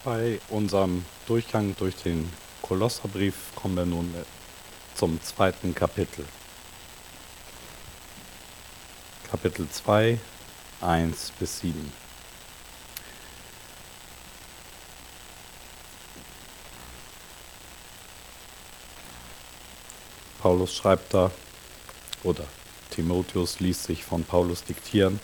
Bei unserem Durchgang durch den Kolosserbrief kommen wir nun zum zweiten Kapitel. Kapitel 2, 1 bis 7. Paulus schreibt da, oder Timotheus ließ sich von Paulus diktieren: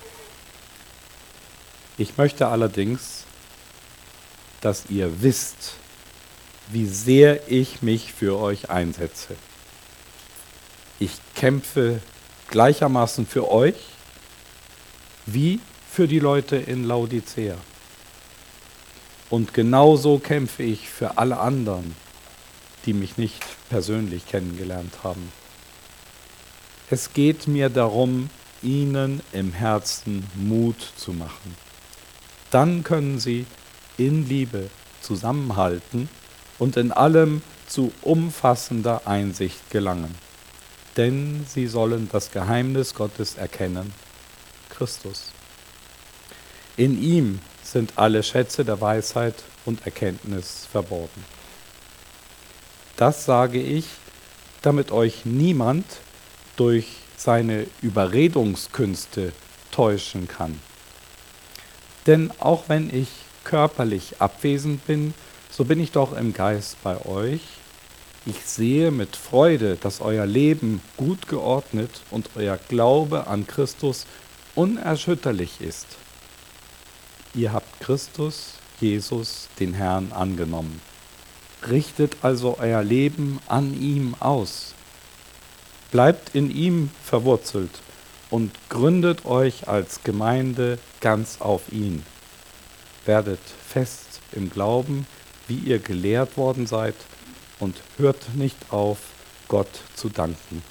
Ich möchte allerdings, dass ihr wisst, wie sehr ich mich für euch einsetze. Ich kämpfe gleichermaßen für euch wie für die Leute in Laodicea. Und genauso kämpfe ich für alle anderen, die mich nicht persönlich kennengelernt haben. Es geht mir darum, ihnen im Herzen Mut zu machen. Dann können sie in Liebe zusammenhalten und in allem zu umfassender Einsicht gelangen. Denn sie sollen das Geheimnis Gottes erkennen, Christus. In ihm sind alle Schätze der Weisheit und Erkenntnis verborgen. Das sage ich, damit euch niemand durch seine Überredungskünste täuschen kann. Denn auch wenn ich körperlich abwesend bin, so bin ich doch im Geist bei euch. Ich sehe mit Freude, dass euer Leben gut geordnet und euer Glaube an Christus unerschütterlich ist. Ihr habt Christus, Jesus, den Herrn, angenommen. Richtet also euer Leben an ihm aus. Bleibt in ihm verwurzelt und gründet euch als Gemeinde ganz auf ihn. Werdet fest im Glauben, wie ihr gelehrt worden seid, und hört nicht auf, Gott zu danken.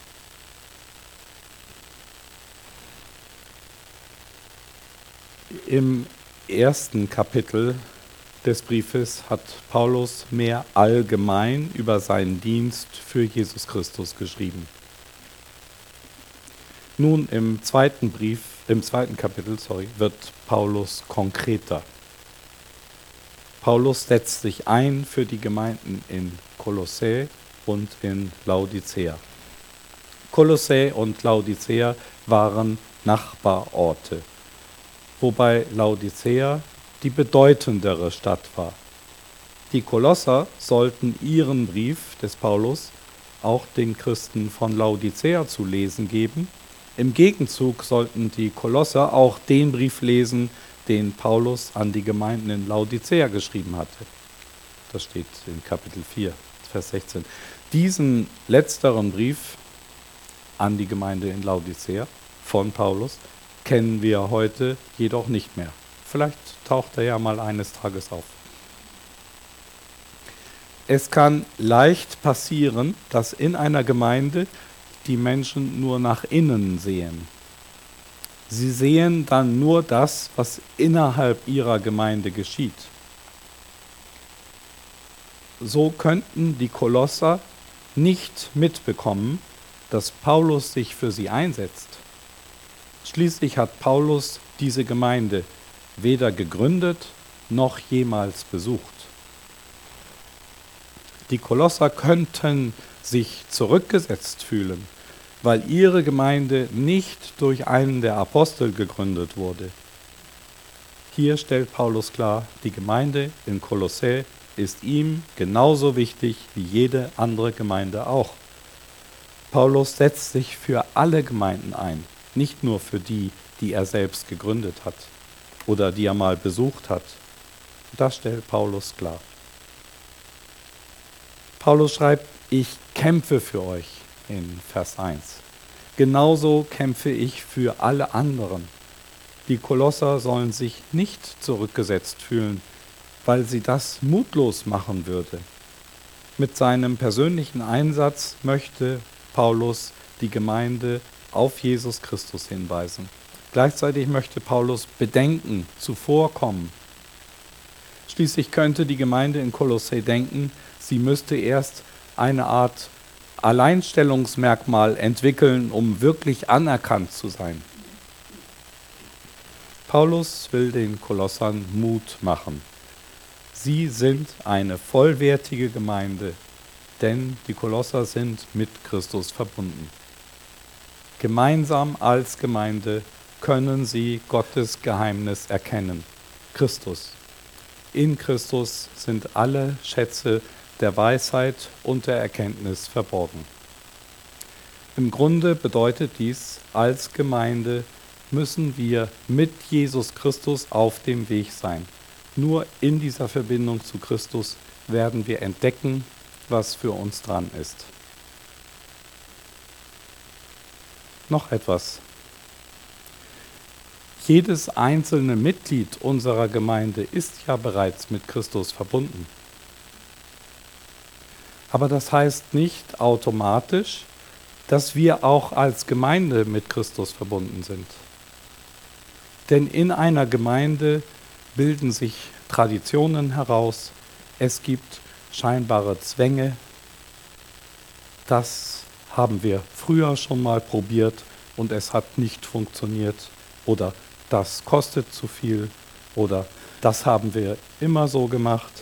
Im ersten Kapitel des Briefes hat Paulus mehr allgemein über seinen Dienst für Jesus Christus geschrieben. Nun im zweiten Kapitel wird Paulus konkreter. Paulus setzt sich ein für die Gemeinden in Kolossä und in Laodicea. Kolossä und Laodicea waren Nachbarorte, wobei Laodicea die bedeutendere Stadt war. Die Kolosser sollten ihren Brief des Paulus auch den Christen von Laodicea zu lesen geben. Im Gegenzug sollten die Kolosser auch den Brief lesen, den Paulus an die Gemeinden in Laodicea geschrieben hatte. Das steht in Kapitel 4, Vers 16. Diesen letzteren Brief an die Gemeinde in Laodicea von Paulus kennen wir heute jedoch nicht mehr. Vielleicht taucht er ja mal eines Tages auf. Es kann leicht passieren, dass in einer Gemeinde die Menschen nur nach innen sehen. Sie sehen dann nur das, was innerhalb ihrer Gemeinde geschieht. So könnten die Kolosser nicht mitbekommen, dass Paulus sich für sie einsetzt. Schließlich hat Paulus diese Gemeinde weder gegründet noch jemals besucht. Die Kolosser könnten sich zurückgesetzt fühlen, weil ihre Gemeinde nicht durch einen der Apostel gegründet wurde. Hier stellt Paulus klar, die Gemeinde in Kolossä ist ihm genauso wichtig wie jede andere Gemeinde auch. Paulus setzt sich für alle Gemeinden ein, nicht nur für die, die er selbst gegründet hat oder die er mal besucht hat. Das stellt Paulus klar. Paulus schreibt: Ich kämpfe für euch in Vers 1. Genauso kämpfe ich für alle anderen. Die Kolosser sollen sich nicht zurückgesetzt fühlen, weil sie das mutlos machen würde. Mit seinem persönlichen Einsatz möchte Paulus die Gemeinde auf Jesus Christus hinweisen. Gleichzeitig möchte Paulus Bedenken zuvorkommen. Schließlich könnte die Gemeinde in Kolossä denken, sie müsste erst eine Art Alleinstellungsmerkmal entwickeln, um wirklich anerkannt zu sein. Paulus will den Kolossern Mut machen. Sie sind eine vollwertige Gemeinde, denn die Kolosser sind mit Christus verbunden. Gemeinsam als Gemeinde können sie Gottes Geheimnis erkennen, Christus. In Christus sind alle Schätze der Weisheit und der Erkenntnis verborgen. Im Grunde bedeutet dies, als Gemeinde müssen wir mit Jesus Christus auf dem Weg sein. Nur in dieser Verbindung zu Christus werden wir entdecken, was für uns dran ist. Noch etwas. Jedes einzelne Mitglied unserer Gemeinde ist ja bereits mit Christus verbunden. Aber das heißt nicht automatisch, dass wir auch als Gemeinde mit Christus verbunden sind. Denn in einer Gemeinde bilden sich Traditionen heraus, es gibt scheinbare Zwänge. Das haben wir früher schon mal probiert und es hat nicht funktioniert. Oder das kostet zu viel oder das haben wir immer so gemacht.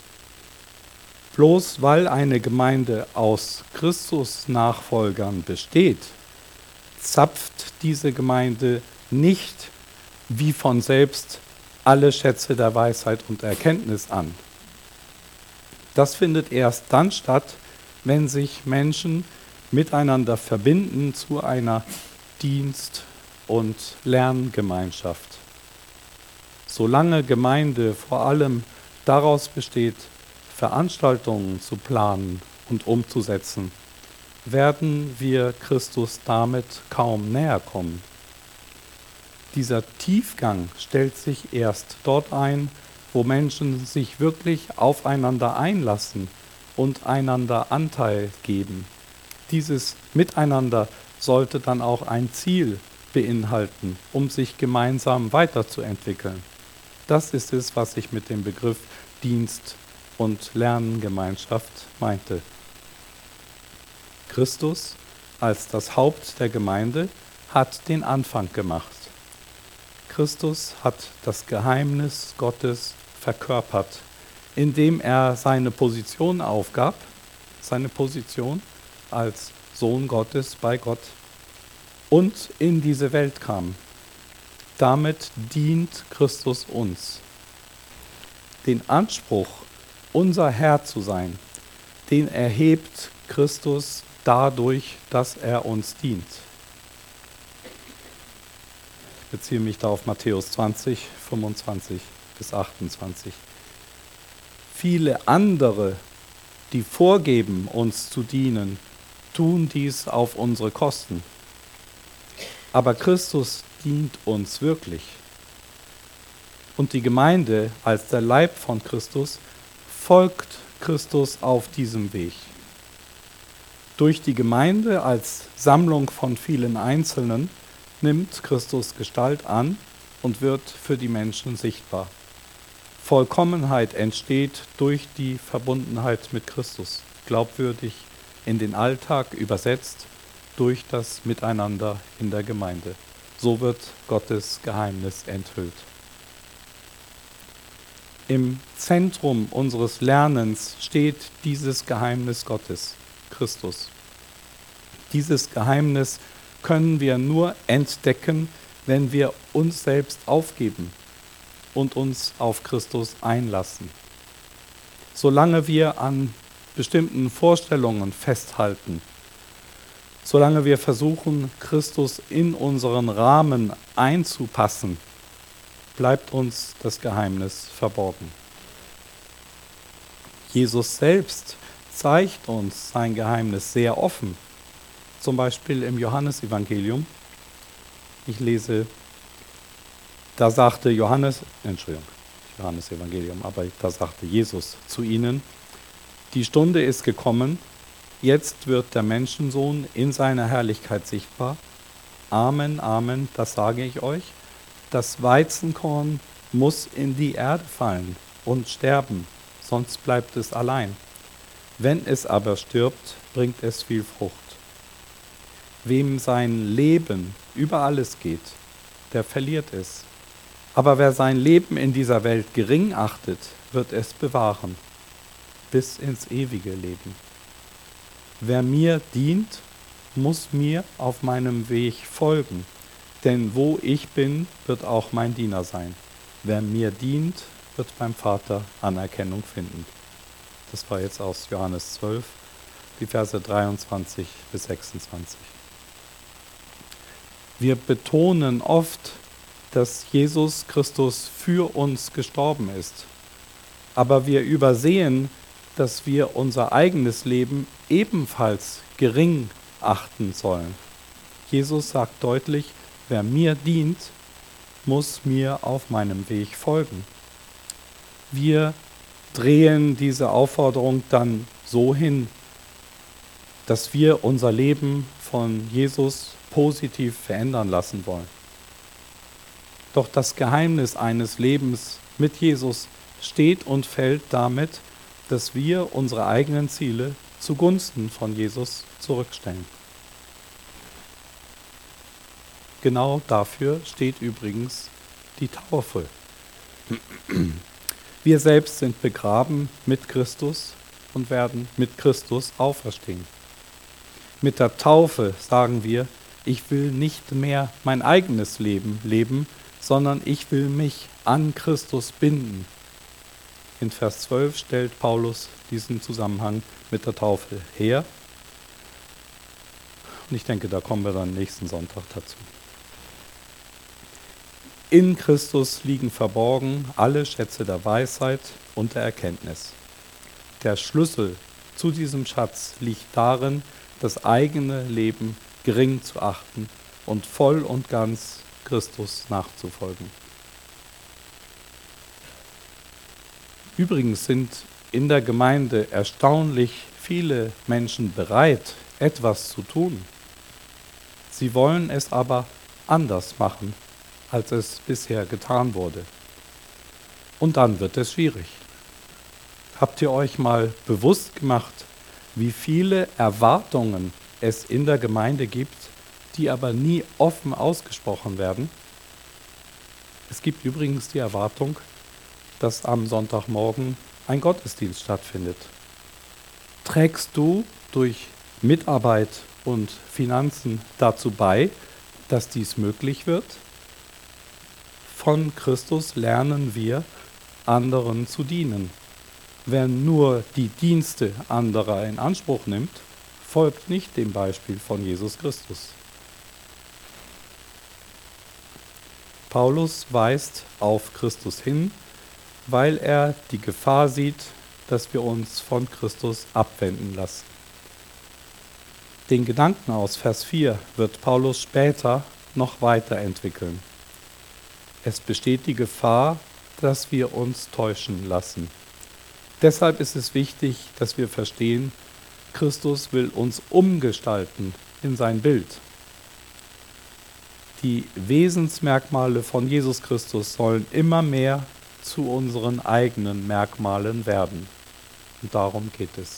Bloß weil eine Gemeinde aus Christus-Nachfolgern besteht, zapft diese Gemeinde nicht wie von selbst alle Schätze der Weisheit und Erkenntnis an. Das findet erst dann statt, wenn sich Menschen miteinander verbinden zu einer Dienst- und Lerngemeinschaft. Solange Gemeinde vor allem daraus besteht, Veranstaltungen zu planen und umzusetzen, werden wir Christus damit kaum näher kommen. Dieser Tiefgang stellt sich erst dort ein, wo Menschen sich wirklich aufeinander einlassen und einander Anteil geben. Dieses Miteinander sollte dann auch ein Ziel beinhalten, um sich gemeinsam weiterzuentwickeln. Das ist es, was ich mit dem Begriff Dienst- und Lerngemeinschaft meinte. Christus als das Haupt der Gemeinde hat den Anfang gemacht. Christus hat das Geheimnis Gottes verkörpert, indem er seine Position aufgab, seine Position als Sohn Gottes bei Gott und in diese Welt kam. Damit dient Christus uns. Den Anspruch, unser Herr zu sein, den erhebt Christus dadurch, dass er uns dient. Ich beziehe mich da auf Matthäus 20, 25 bis 28. Viele andere, die vorgeben, uns zu dienen, tun dies auf unsere Kosten. Aber Christus dient uns wirklich. Und die Gemeinde als der Leib von Christus folgt Christus auf diesem Weg. Durch die Gemeinde als Sammlung von vielen Einzelnen nimmt Christus Gestalt an und wird für die Menschen sichtbar. Vollkommenheit entsteht durch die Verbundenheit mit Christus, glaubwürdig in den Alltag übersetzt durch das Miteinander in der Gemeinde. So wird Gottes Geheimnis enthüllt. Im Zentrum unseres Lernens steht dieses Geheimnis Gottes, Christus. Dieses Geheimnis können wir nur entdecken, wenn wir uns selbst aufgeben und uns auf Christus einlassen. Solange wir an bestimmten Vorstellungen festhalten, solange wir versuchen, Christus in unseren Rahmen einzupassen, bleibt uns das Geheimnis verborgen. Jesus selbst zeigt uns sein Geheimnis sehr offen. Zum Beispiel im Johannesevangelium. Ich lese, da sagte Johannesevangelium, aber da sagte Jesus zu ihnen, die Stunde ist gekommen, jetzt wird der Menschensohn in seiner Herrlichkeit sichtbar. Amen, Amen, das sage ich euch. Das Weizenkorn muss in die Erde fallen und sterben, sonst bleibt es allein. Wenn es aber stirbt, bringt es viel Frucht. Wem sein Leben über alles geht, der verliert es. Aber wer sein Leben in dieser Welt gering achtet, wird es bewahren, bis ins ewige Leben. Wer mir dient, muss mir auf meinem Weg folgen, denn wo ich bin, wird auch mein Diener sein. Wer mir dient, wird beim Vater Anerkennung finden. Das war jetzt aus Johannes 12, die Verse 23 bis 26. Wir betonen oft, dass Jesus Christus für uns gestorben ist. Aber wir übersehen, dass wir unser eigenes Leben ebenfalls gering achten sollen. Jesus sagt deutlich, wer mir dient, muss mir auf meinem Weg folgen. Wir drehen diese Aufforderung dann so hin, dass wir unser Leben von Jesus positiv verändern lassen wollen. Doch das Geheimnis eines Lebens mit Jesus steht und fällt damit, dass wir unsere eigenen Ziele zugunsten von Jesus zurückstellen. Genau dafür steht übrigens die Taufe. Wir selbst sind begraben mit Christus und werden mit Christus auferstehen. Mit der Taufe sagen wir, ich will nicht mehr mein eigenes Leben leben, sondern ich will mich an Christus binden. In Vers 12 stellt Paulus diesen Zusammenhang mit der Taufe her. Und ich denke, da kommen wir dann nächsten Sonntag dazu. In Christus liegen verborgen alle Schätze der Weisheit und der Erkenntnis. Der Schlüssel zu diesem Schatz liegt darin, das eigene Leben gering zu achten und voll und ganz Christus nachzufolgen. Übrigens sind in der Gemeinde erstaunlich viele Menschen bereit, etwas zu tun. Sie wollen es aber anders machen, als es bisher getan wurde. Und dann wird es schwierig. Habt ihr euch mal bewusst gemacht, wie viele Erwartungen es in der Gemeinde gibt, die aber nie offen ausgesprochen werden? Es gibt übrigens die Erwartung, dass am Sonntagmorgen ein Gottesdienst stattfindet. Trägst du durch Mitarbeit und Finanzen dazu bei, dass dies möglich wird? Von Christus lernen wir, anderen zu dienen. Wer nur die Dienste anderer in Anspruch nimmt, folgt nicht dem Beispiel von Jesus Christus. Paulus weist auf Christus hin, weil er die Gefahr sieht, dass wir uns von Christus abwenden lassen. Den Gedanken aus Vers 4 wird Paulus später noch weiterentwickeln. Es besteht die Gefahr, dass wir uns täuschen lassen. Deshalb ist es wichtig, dass wir verstehen, Christus will uns umgestalten in sein Bild. Die Wesensmerkmale von Jesus Christus sollen immer mehr zu unseren eigenen Merkmalen werden. Und darum geht es.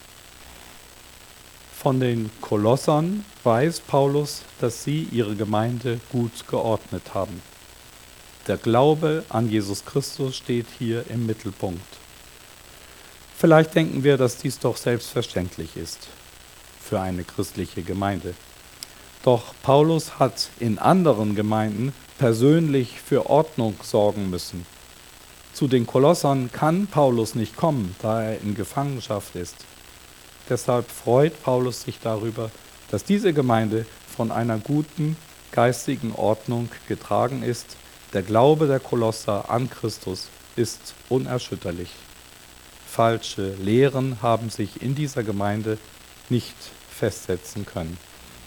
Von den Kolossern weiß Paulus, dass sie ihre Gemeinde gut geordnet haben. Der Glaube an Jesus Christus steht hier im Mittelpunkt. Vielleicht denken wir, dass dies doch selbstverständlich ist für eine christliche Gemeinde. Doch Paulus hat in anderen Gemeinden persönlich für Ordnung sorgen müssen. Zu den Kolossern kann Paulus nicht kommen, da er in Gefangenschaft ist. Deshalb freut Paulus sich darüber, dass diese Gemeinde von einer guten geistigen Ordnung getragen ist. Der Glaube der Kolosser an Christus ist unerschütterlich. Falsche Lehren haben sich in dieser Gemeinde nicht festsetzen können.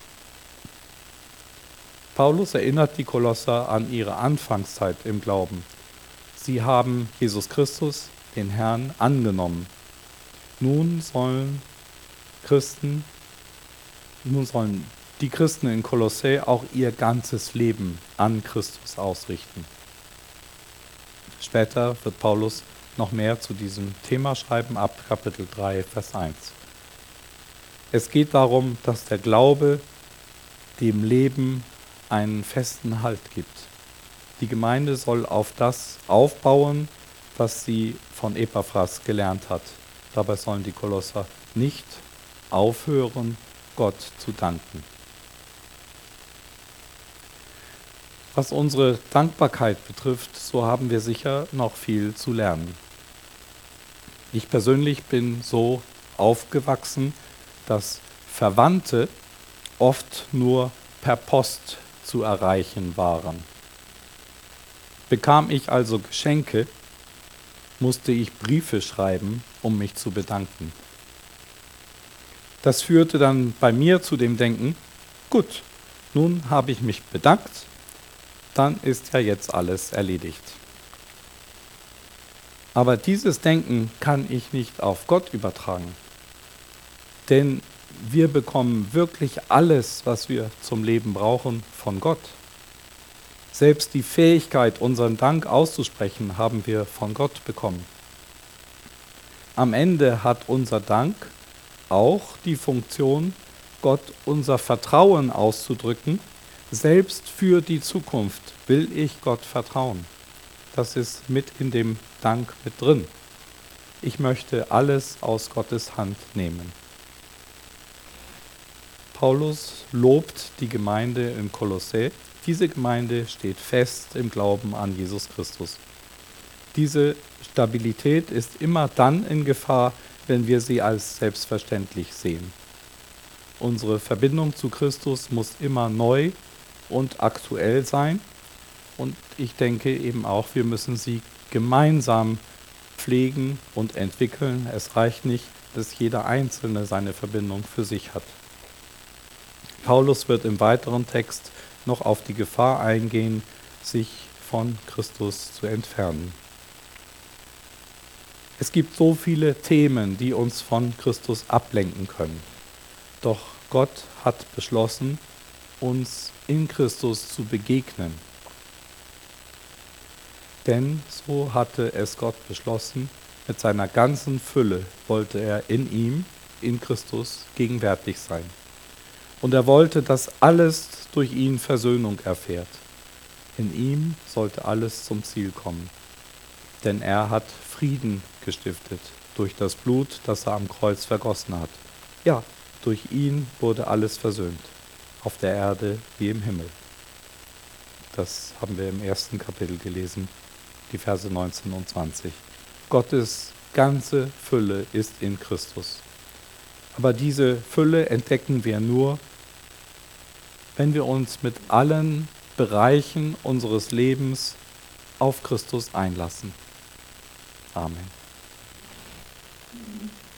Paulus erinnert die Kolosser an ihre Anfangszeit im Glauben. Sie haben Jesus Christus, den Herrn, angenommen. Nun sollen die Christen in Kolossä auch ihr ganzes Leben an Christus ausrichten. Später wird Paulus noch mehr zu diesem Thema schreiben, ab Kapitel 3, Vers 1. Es geht darum, dass der Glaube dem Leben einen festen Halt gibt. Die Gemeinde soll auf das aufbauen, was sie von Epaphras gelernt hat. Dabei sollen die Kolosser nicht aufhören, Gott zu danken. Was unsere Dankbarkeit betrifft, so haben wir sicher noch viel zu lernen. Ich persönlich bin so aufgewachsen, dass Verwandte oft nur per Post zu erreichen waren. Bekam ich also Geschenke, musste ich Briefe schreiben, um mich zu bedanken. Das führte dann bei mir zu dem Denken, gut, nun habe ich mich bedankt, dann ist ja jetzt alles erledigt. Aber dieses Denken kann ich nicht auf Gott übertragen. Denn wir bekommen wirklich alles, was wir zum Leben brauchen, von Gott. Selbst die Fähigkeit, unseren Dank auszusprechen, haben wir von Gott bekommen. Am Ende hat unser Dank auch die Funktion, Gott unser Vertrauen auszudrücken. Selbst für die Zukunft will ich Gott vertrauen. Das ist mit in dem Dank mit drin. Ich möchte alles aus Gottes Hand nehmen. Paulus lobt die Gemeinde in Kolossä. Diese Gemeinde steht fest im Glauben an Jesus Christus. Diese Stabilität ist immer dann in Gefahr, wenn wir sie als selbstverständlich sehen. Unsere Verbindung zu Christus muss immer neu und aktuell sein. Und ich denke eben auch, wir müssen sie gemeinsam pflegen und entwickeln. Es reicht nicht, dass jeder Einzelne seine Verbindung für sich hat. Paulus wird im weiteren Text noch auf die Gefahr eingehen, sich von Christus zu entfernen. Es gibt so viele Themen, die uns von Christus ablenken können. Doch Gott hat beschlossen, uns in Christus zu begegnen. Denn so hatte es Gott beschlossen, mit seiner ganzen Fülle wollte er in ihm, in Christus, gegenwärtig sein. Und er wollte, dass alles durch ihn Versöhnung erfährt. In ihm sollte alles zum Ziel kommen. Denn er hat Frieden gestiftet durch das Blut, das er am Kreuz vergossen hat. Ja, durch ihn wurde alles versöhnt, auf der Erde wie im Himmel. Das haben wir im 1. Kapitel gelesen, die Verse 19 und 20. Gottes ganze Fülle ist in Christus. Aber diese Fülle entdecken wir nur, wenn wir uns mit allen Bereichen unseres Lebens auf Christus einlassen. Amen.